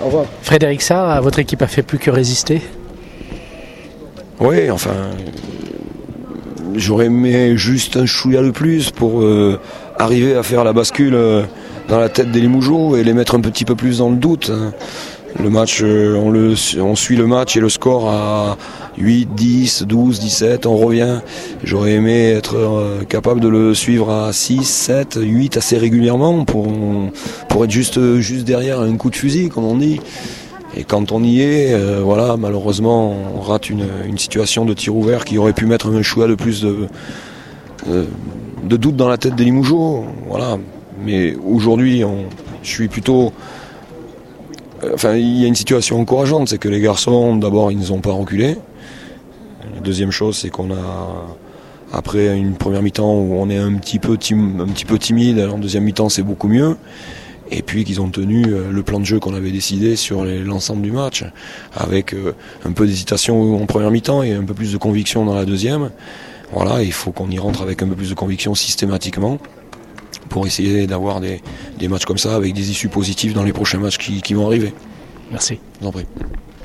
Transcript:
Au revoir. Frédéric Sarr, votre équipe a fait plus que résister. Oui, enfin, j'aurais aimé juste un chouïa de plus pour arriver à faire la bascule dans la tête des Limoujous et les mettre un petit peu plus dans le doute. Le match, on suit le match et le score à 8, 10, 12, 17, on revient. J'aurais aimé être capable de le suivre à 6, 7, 8 assez régulièrement pour être juste derrière un coup de fusil, comme on dit. Et quand on y est, voilà, malheureusement, on rate une situation de tir ouvert qui aurait pu mettre un chouïa de plus de doute dans la tête des Limoujous. Voilà. Mais aujourd'hui, je suis plutôt... Enfin, il y a une situation encourageante, c'est que les garçons, d'abord, ils ne ont pas reculé. La deuxième chose, c'est qu'on a, après une première mi-temps où on est un petit peu timide, en deuxième mi-temps, c'est beaucoup mieux. Et puis qu'ils ont tenu le plan de jeu qu'on avait décidé sur l'ensemble du match, avec un peu d'hésitation en première mi-temps et un peu plus de conviction dans la deuxième. Voilà, il faut qu'on y rentre avec un peu plus de conviction systématiquement pour essayer d'avoir des matchs comme ça avec des issues positives dans les prochains matchs qui vont arriver. Merci. Je vous en prie.